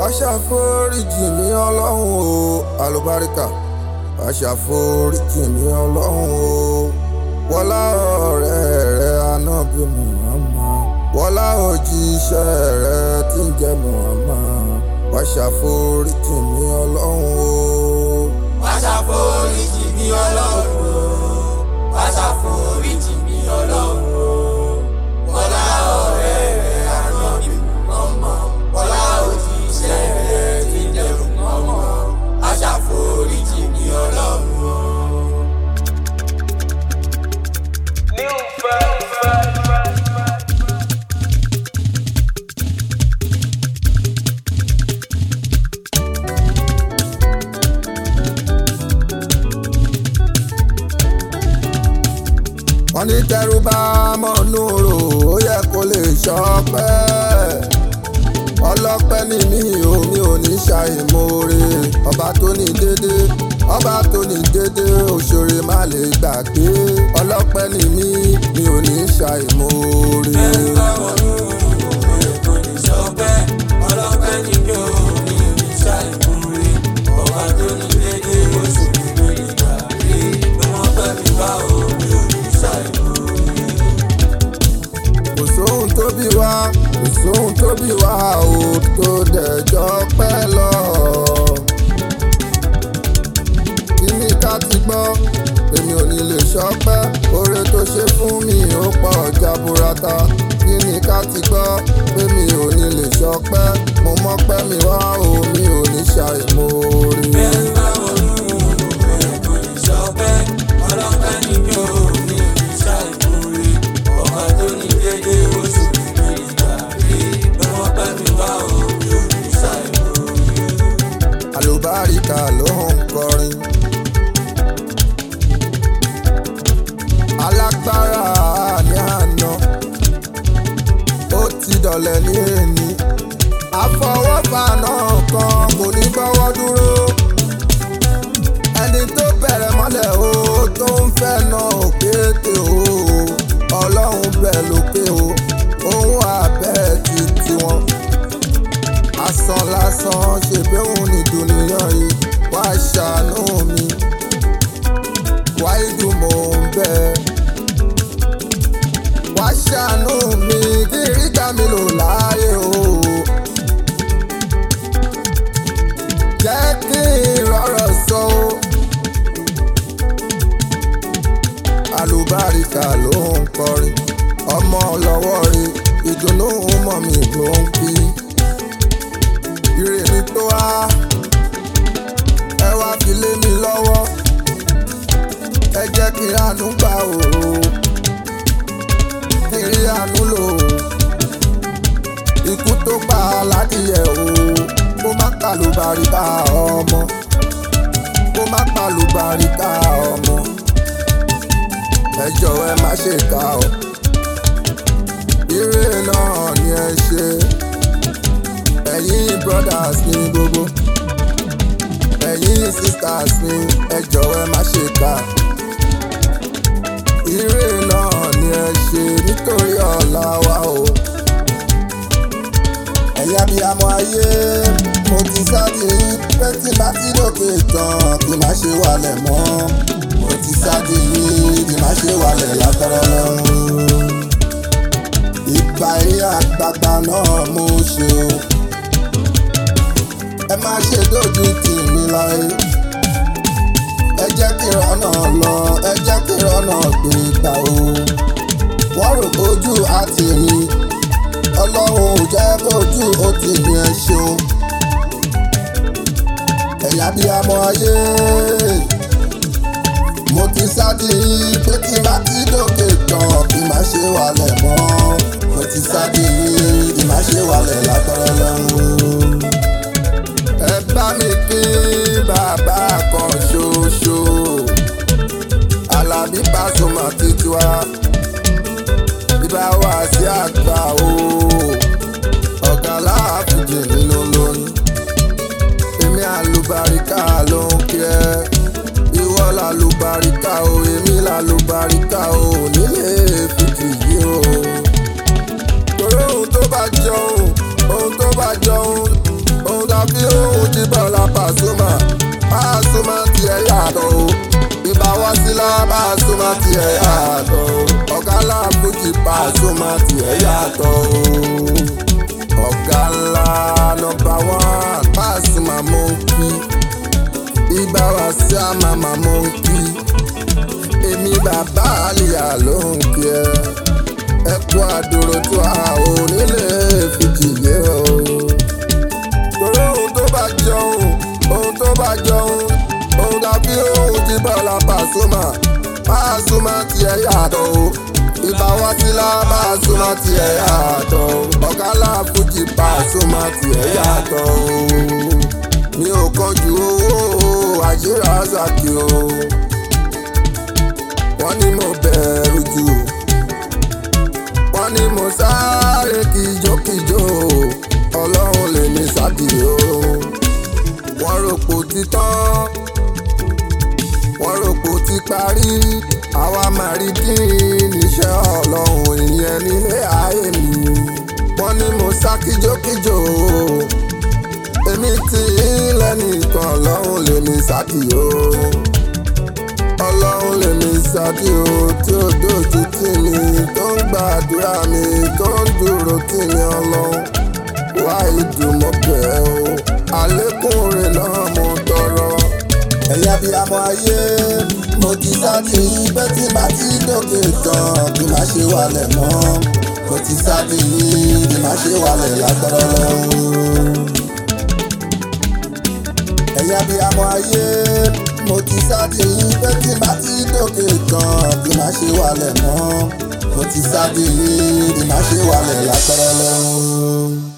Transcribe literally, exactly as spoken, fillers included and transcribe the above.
wá ṣàforíjì mi ọlọ́run o àlùbáríkà wá ṣàforíjì mi ọlọ́run o wọlá ọ̀rẹ́ rẹ ànábì Muhammad wọlá òjíṣẹ́ rẹ tí ń jẹ́ Muhammad wá ṣàforíjì mi ọlọ́run o. wá ṣàforíjì mi ọlọ́run o wá ṣàforíjì mi ọlọ́run o wọlá ọ̀rẹ́ rẹ ànábì Muhammad wọlá òjíṣẹ́ rẹ tí ń jẹ́ Muhammad wá ṣàforíjì mi ọlọ́run o. New wọ́n ní tẹ́rù bá mọ̀nú rò ó yẹ kó lè ṣọpẹ́ ọlọ́pẹ́ ni mí o mi ò ní ṣàìmoore ọba tó ní dédé ọba tó ní dédé òṣèré má lè gbàgbé ọlọ́pẹ́ ni mí mi ò ní ṣàìmoore. tẹ́rù bá mọ̀nú rò ó yẹ kó lè ṣọpẹ́ ọlọ́pẹ́ ni mí o mi ò ní ṣàìmoore ọba tó ní dédé òṣèré má lè gbàgbé ọlọ́pẹ́ mi bá o mi ò ní ṣàìmoore. kò sóhun tó bí wá kò sóhun tó bí wá o tó dẹjọ́ pẹ́ lọ. kí ni ká ti gbọ́ èmi ò ní lè ṣọpẹ́ oore tó ṣe fún mi ó pọ̀ jaburata. kí ni ká ti gbọ́ pé mi ò ní lè ṣọpẹ́ mo mọ́pẹ́ mi wá o mi ò ní ṣàìmoore. tẹ́rù bá mọ̀nú rò ó yẹ kó lè ṣọpẹ́ ọlọ́pẹ́ ni mí o mi ò ní ṣàìmoore ọba tó ní dédé òṣèré má lè gbàgbé ọlọ́pẹ́ mi bá o mi ò ní ṣàìmoore. àlùbáríkà ló ń kọrin alágbára ní àná ó ti dọ̀lẹ́ ní èní àfọwọ́fà náà kan kò ní gbọ́wọ́ dúró ẹni tó bẹ̀rẹ̀ mọ́lẹ̀ o tó ń fẹ́ náà òkété o ọlọ́run bẹ̀ lókè o òun àbẹ́ ti tiwọn asán lásán ṣe bẹ́hùn ní dùnìyàn yìí wá ṣàánú mi wáìdù mò ń bẹ̀ wá ṣàánú mi kí rígbà mi lò láàyè o jẹ́ kí n rọ̀rọ̀ sọ o àlùbáríkà ló ń kọrin ọmọ lọ́wọ́ rí ìdùnnú mọ̀ mi ló ń kí ire mi tó wá ẹ wá fi lé mi lọ́wọ́ ẹ jẹ́ kí àánú gbà o kí rí àánú lò ó ikú tó pa aládìyẹ o kó má kàlùbáríkà ọmọ kó má kàlùbáríkà ọmọ ẹ jọ̀wọ́ ẹ má ṣe kà ọ́ ire náà ni ẹ ṣe ẹ̀yin brothers ní gbogbo ẹ̀yin sisters ní ẹ jọ̀wọ́ ẹ má ṣe kà ire náà ni ẹ ṣe nítorí ọ̀la wa o. ẹ̀yin abiyamọ ayé mo ti sáàdì yín pé tí bá ti lókè tán kí má ṣe wálẹ̀ mọ́ mo ti sáàdì yín kí má ṣe wálẹ̀ látọ̀rọ̀ lọ́rùn ìgbà eré àgbàgbà náà mo ṣe o ẹ má ṣe dójú tì mí láyé ẹ jẹ́ kí rọ́nà lọ ẹ jẹ́ kí rọ́nà gbé gbà o wọ́n rò ojú àti mi ọlọ́run ò jẹ́ kójú ó ti ní ẹ ṣeun ẹ̀yà bí amọ̀ ayé mo ti sáàdì pé kí má ti dókè tán kí má ṣe wálẹ̀ mọ́ mo ti sáàdì kí má ṣe wálẹ̀ látọ̀rọ̀ lọ́rùn. ẹ bá mi kí bàbá kan ṣoṣo Àlàbí Pasuma títí wá ibà wá sí àgbà o ọ̀gá láàfùjì nínú lóyún èmi àlùbáríkà ló ń kí ẹ ìwọ làlùbáríkà o èmi làlùbáríkà o nílé fìjì yìí o torí ohun tó bá jọun ohun tó bá jọun ohun tá tiẹ̀ yàtọ̀ ọ̀gá ńlá Fuji Pasuma tiẹ̀ yàtọ̀ ọ̀gá ńlá nọ́mbà one Pasuma mo ń kí ibà wá sí àmàmà mo ń kí èmi bàbá àlìyà ló ń kí ẹ ẹ kú àdúró tó a ò nílé Fuji yé o torí ohun tó bá jọun ohun tó bá jọun ohun tàbí ohun tí Bọ́lá Pasuma Pasuma tiẹ̀ yàtọ̀ o ibà wá sílá Pasuma tiẹ̀ yàtọ̀ ọ̀gá ńlá Fuji Pasuma tiẹ̀ yàtọ̀ o mi ò kánjú owó àṣírà ṣàkí o wọ́n ní mo bẹ̀rù jù wọ́n ní mo sáré kìjokìjo ọlọ́run lè ní sáàdì o wọ́n rò pò ti tán wọ́n rò pò ti parí àwa máa rí dín níṣẹ́ ọlọ́run ìyẹn nílé ayé mi wọ́n ní mo sá kìjokìjo èmi tí lẹ́nìkan ọlọ́run lè ní sáàdì o ọlọ́run lè ní sáàdì o tí ó dójú tì mí tó ń gbàdúrà mi tó ń dúró tì mí ọlọ́run wá ìdùnmọ̀ bẹ́ẹ̀ o àlékún rẹ̀ náà mo tọrọ. ẹ̀yà bí amọ̀ ayé mo ti sáàdì pé tí màá ti dókè tán bí màá ṣe wálẹ̀ mọ́ mo ti sáàdì bí màá ṣe wálẹ̀ lágbára lọ́wọ́. ẹ̀yà bí amọ̀ ayé mo ti sáàdì pé tí màá ti dókè tán bí màá ṣe wálẹ̀ mọ́ mo ti sáàdì bí màá ṣe wálẹ̀ lágbára lọ́wọ́.